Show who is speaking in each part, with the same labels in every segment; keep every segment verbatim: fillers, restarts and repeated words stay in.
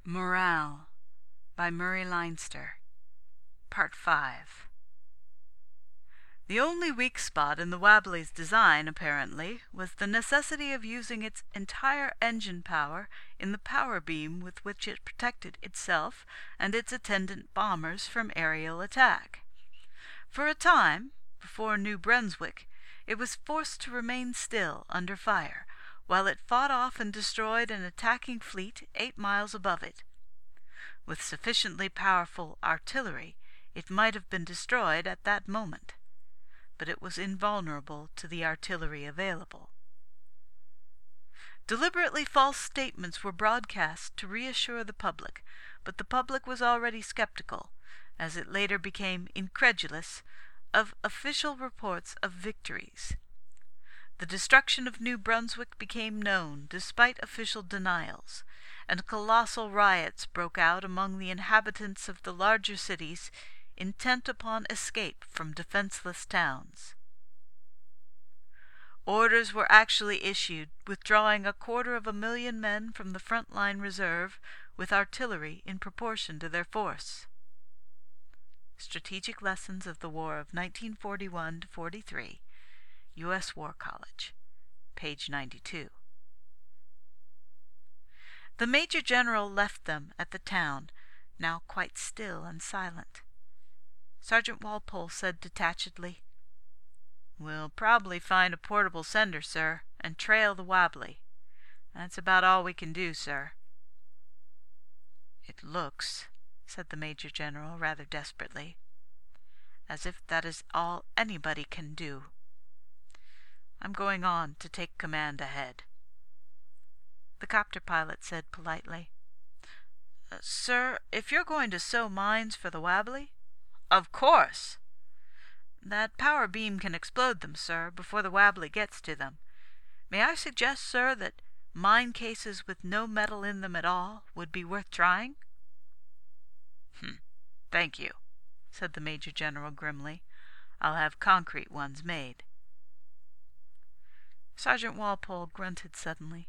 Speaker 1: Morale by Murray Leinster. Part five. The only weak spot in the Wabbley's design, apparently, was the necessity of using its entire engine power in the power beam with which it protected itself and its attendant bombers from aerial attack. For a time, before New Brunswick, it was forced to remain still under fire, while it fought off and destroyed an attacking fleet eight miles above it. With sufficiently powerful artillery, it might have been destroyed at that moment, but it was invulnerable to the artillery available. Deliberately false statements were broadcast to reassure the public, but the public was already skeptical, as it later became incredulous, of official reports of victories. The destruction of New Brunswick became known despite official denials, and colossal riots broke out among the inhabitants of the larger cities intent upon escape from defenseless towns. Orders were actually issued withdrawing a quarter of a million men from the front-line reserve with artillery in proportion to their force. Strategic Lessons of the War of nineteen forty-one to forty-three, U S War College, page ninety-two. The Major General left them at the town, now quite still and silent. Sergeant Walpole said detachedly, "We'll probably find a portable sender, sir, and trail the Wabbley. That's about all we can do, sir." "It looks," said the Major General rather desperately, "as if that is all anybody can do. I'm going on to take command ahead." The copter pilot said politely, uh, "Sir, if you're going to sow mines for the Wabbley—" "Of course!" "That power beam can explode them, sir, before the Wabbley gets to them. May I suggest, sir, that mine cases with no metal in them at all would be worth trying?" "Hm, thank you," said the Major General grimly. "I'll have concrete ones made." Sergeant Walpole grunted suddenly.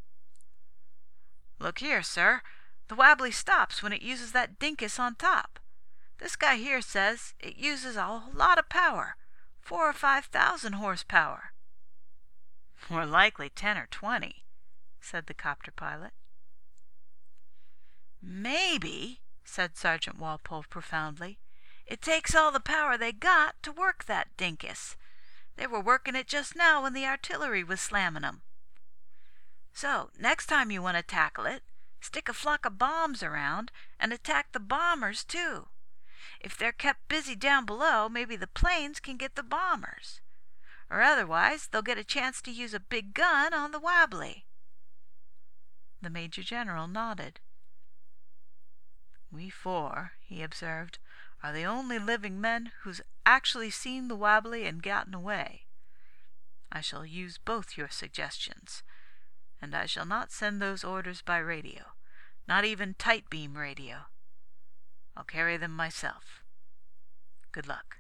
Speaker 1: "Look here, sir, the Wabbley stops when it uses that dinkus on top. This guy here says it uses a lot of power, four or five thousand horsepower." "More likely ten or twenty," said the copter pilot. "Maybe," said Sergeant Walpole profoundly, "it takes all the power they got to work that dinkus. They were working it just now when the artillery was slamming 'em. So, next time you want to tackle it, stick a flock of bombs around and attack the bombers, too. If they're kept busy down below, maybe the planes can get the bombers. Or otherwise, they'll get a chance to use a big gun on the Wabbley." The Major General nodded. "We four," he observed, "are the only living men who's actually seen the Wabbley and gotten away. I shall use both your suggestions, and I shall not send those orders by radio, not even tight beam radio. I'll carry them myself. Good luck."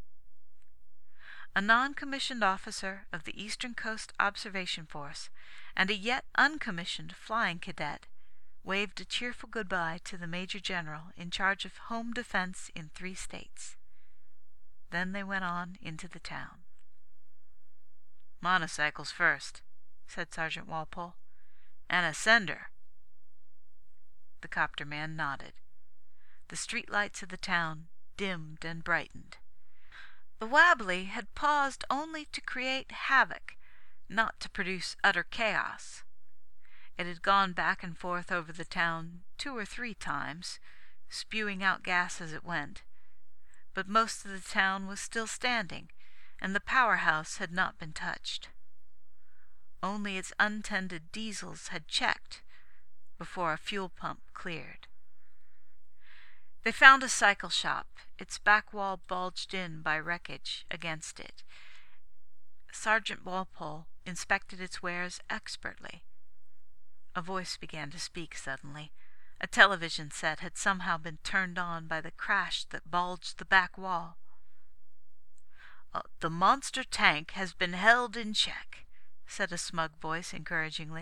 Speaker 1: A non-commissioned officer of the Eastern Coast Observation Force and a yet uncommissioned flying cadet waved a cheerful goodbye to the Major General in charge of home defense in three states. Then they went on into the town. "Monocycles first," said Sergeant Walpole. "And a sender." The copter man nodded. The street lights of the town dimmed and brightened. The Wabbley had paused only to create havoc, not to produce utter chaos. It had gone back and forth over the town two or three times, spewing out gas as it went, but most of the town was still standing, and the powerhouse had not been touched. Only its untended diesels had checked before a fuel pump cleared. They found a cycle shop, its back wall bulged in by wreckage against it. Sergeant Walpole inspected its wares expertly. A voice began to speak suddenly. A television set had somehow been turned on by the crash that bulged the back wall. Uh, "The monster tank has been held in check," said a smug voice encouragingly.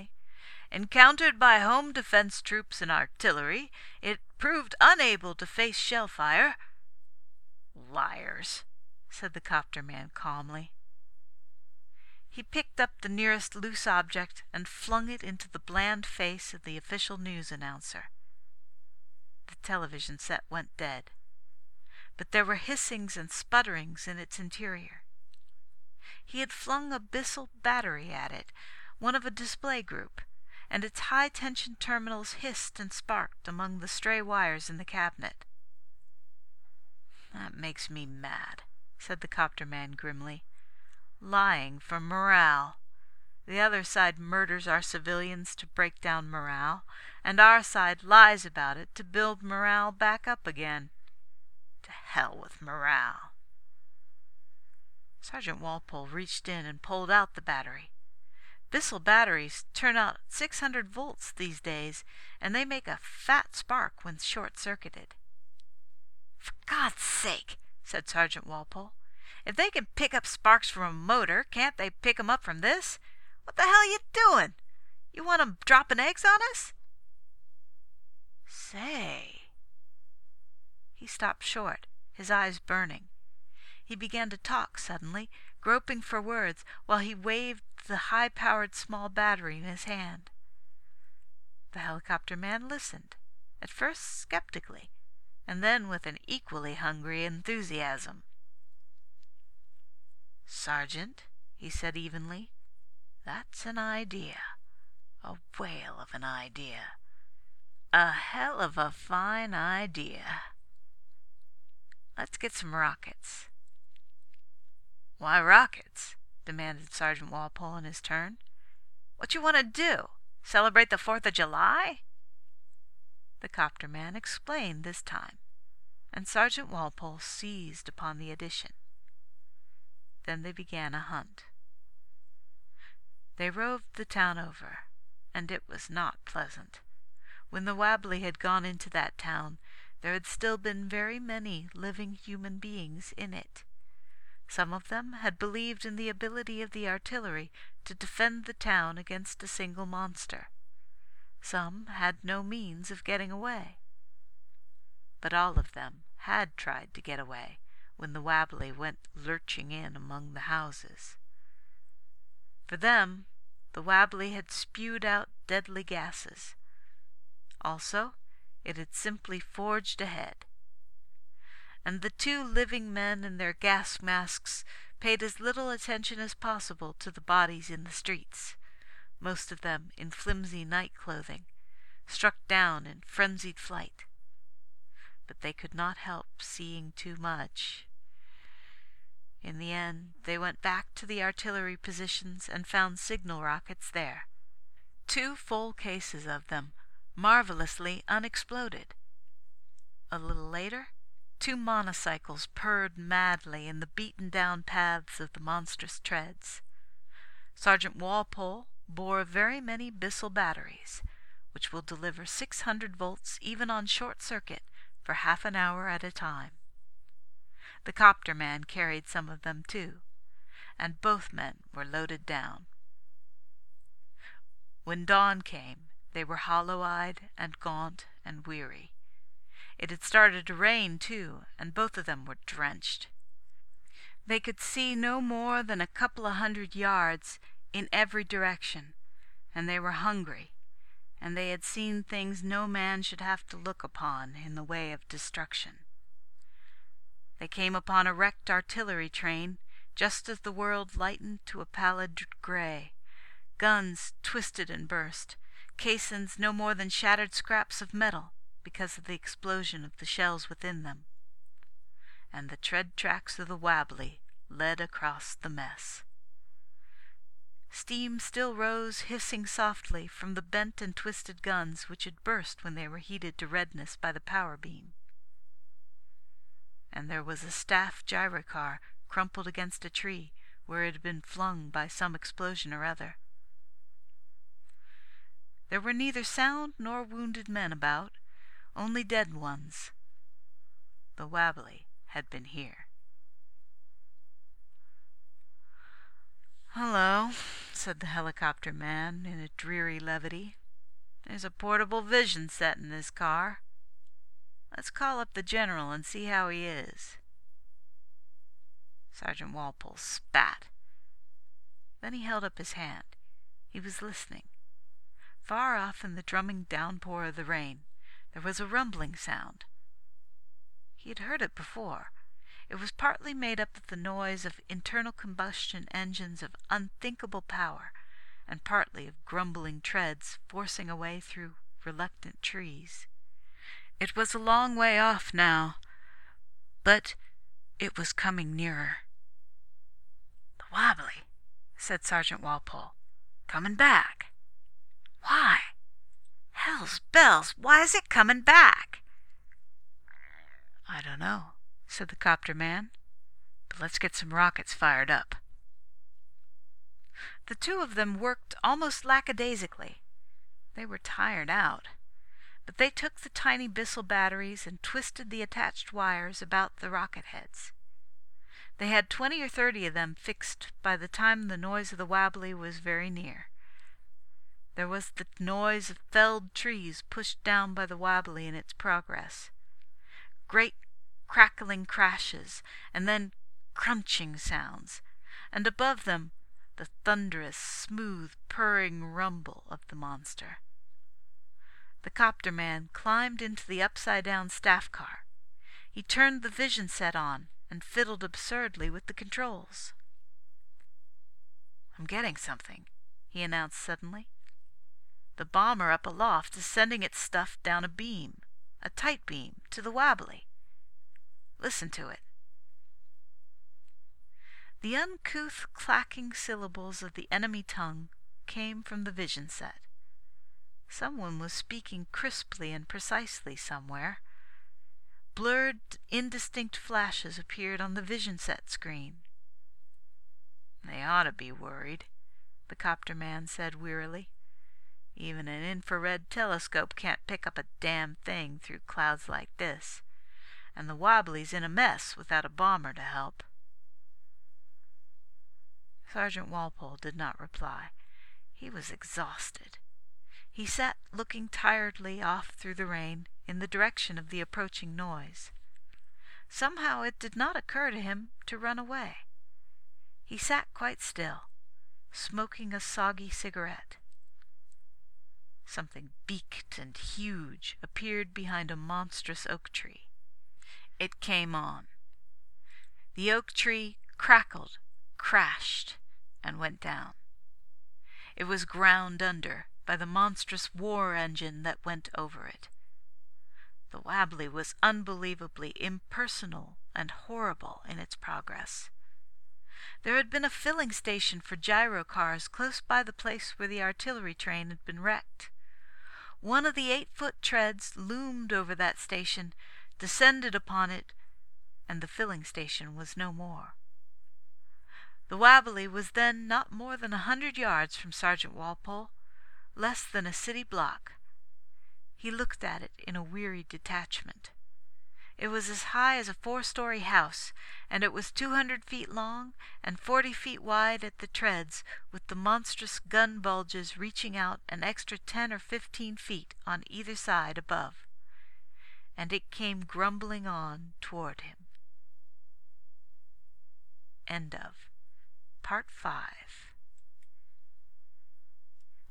Speaker 1: Encountered by home defense troops and artillery, it proved unable to face shell fire." "Liars," said the copter man calmly. He picked up the nearest loose object and flung it into the bland face of the official news announcer. The television set went dead, but there were hissings and sputterings in its interior. He had flung a Bissell battery at it, one of a display group, and its high-tension terminals hissed and sparked among the stray wires in the cabinet. "That makes me mad," said the copter man grimly. "Lying for morale. The other side murders our civilians to break down morale, and our side lies about it to build morale back up again. To hell with morale." Sergeant Walpole reached in and pulled out the battery. Bissell batteries turn out six hundred volts these days, and they make a fat spark when short-circuited. "For God's sake," said Sergeant Walpole, "if they can pick up sparks from a motor, can't they pick 'em up from this? What the hell you doing? You want 'em dropping eggs on us?" "Say—" He stopped short, his eyes burning. He began to talk suddenly, groping for words, while he waved the high-powered small battery in his hand. The helicopter man listened, at first skeptically, and then with an equally hungry enthusiasm. "Sergeant," he said evenly, "that's an idea. A whale of an idea. A hell of a fine idea. Let's get some rockets." "Why rockets?" demanded Sergeant Walpole in his turn. "What you want to do? Celebrate the Fourth of July?" The copter man explained this time, and Sergeant Walpole seized upon the addition. Then they began a hunt. They roved the town over, and it was not pleasant. When the Wabley had gone into that town, there had still been very many living human beings in it. Some of them had believed in the ability of the artillery to defend the town against a single monster. Some had no means of getting away. But all of them had tried to get away when the Wabley went lurching in among the houses. For them, the Wabley had spewed out deadly gases. Also, it had simply forged ahead. And the two living men in their gas masks paid as little attention as possible to the bodies in the streets, most of them in flimsy night clothing, struck down in frenzied flight. But they could not help seeing too much. In the end, they went back to the artillery positions and found signal rockets there. Two full cases of them, marvelously unexploded. A little later, two monocycles purred madly in the beaten-down paths of the monstrous treads. Sergeant Walpole bore very many Bissell batteries, which will deliver six hundred volts even on short circuit for half an hour at a time. The copter man carried some of them too, and both men were loaded down. When dawn came, they were hollow-eyed and gaunt and weary. It had started to rain, too, and both of them were drenched. They could see no more than a couple of hundred yards in every direction, and they were hungry, and they had seen things no man should have to look upon in the way of destruction. They came upon a wrecked artillery train just as the world lightened to a pallid gray. Guns twisted and burst, caissons no more than shattered scraps of metal because of the explosion of the shells within them. And the tread tracks of the Wabley led across the mess. Steam still rose hissing softly from the bent and twisted guns which had burst when they were heated to redness by the power beam. And there was a staff gyrocar crumpled against a tree where it had been flung by some explosion or other. There were neither sound nor wounded men about, only dead ones. The Wabley had been here. "Hello," said the helicopter man in a dreary levity. "There's a portable vision set in this car. Let's call up the general and see how he is." Sergeant Walpole spat. Then he held up his hand. He was listening. Far off in the drumming downpour of the rain there was a rumbling sound. He had heard it before. It was partly made up of the noise of internal combustion engines of unthinkable power, and partly of grumbling treads forcing a way through reluctant trees. It was a long way off now, but it was coming nearer. "The Wobbly," said Sergeant Walpole. "Coming back." "Why? Hell's bells, why is it coming back?" "I don't know," said the copter man. "But let's get some rockets fired up." The two of them worked almost lackadaisically. They were tired out. But they took the tiny Bissell batteries and twisted the attached wires about the rocket heads. They had twenty or thirty of them fixed by the time the noise of the Wobbly was very near. There was the noise of felled trees pushed down by the Wobbly in its progress. Great crackling crashes, and then crunching sounds, and above them the thunderous, smooth, purring rumble of the monster. The copter man climbed into the upside-down staff car. He turned the vision set on and fiddled absurdly with the controls. "I'm getting something," he announced suddenly. "The bomber up aloft is sending its stuff down a beam, a tight beam, to the Wobbly. Listen to it." The uncouth, clacking syllables of the enemy tongue came from the vision set. Someone was speaking crisply and precisely somewhere. Blurred, indistinct flashes appeared on the vision set screen. "They ought to be worried," the copter man said wearily. "Even an infrared telescope can't pick up a damn thing through clouds like this. And the Wobbly's in a mess without a bomber to help." Sergeant Walpole did not reply. He was exhausted. He sat looking tiredly off through the rain in the direction of the approaching noise. Somehow it did not occur to him to run away. He sat quite still, smoking a soggy cigarette. Something beaked and huge appeared behind a monstrous oak tree. It came on. The oak tree crackled, crashed, and went down. It was ground under by the monstrous war engine that went over it. The Wobbly was unbelievably impersonal and horrible in its progress. There had been a filling station for gyro cars close by the place where the artillery train had been wrecked. One of the eight-foot treads loomed over that station, descended upon it, and the filling station was no more. The Wobbly was then not more than a hundred yards from Sergeant Walpole, less than a city block. He looked at it in a weary detachment. It was as high as a four-story house, and it was two hundred feet long and forty feet wide at the treads, with the monstrous gun bulges reaching out an extra ten or fifteen feet on either side above. And it came grumbling on toward him. End of Part five.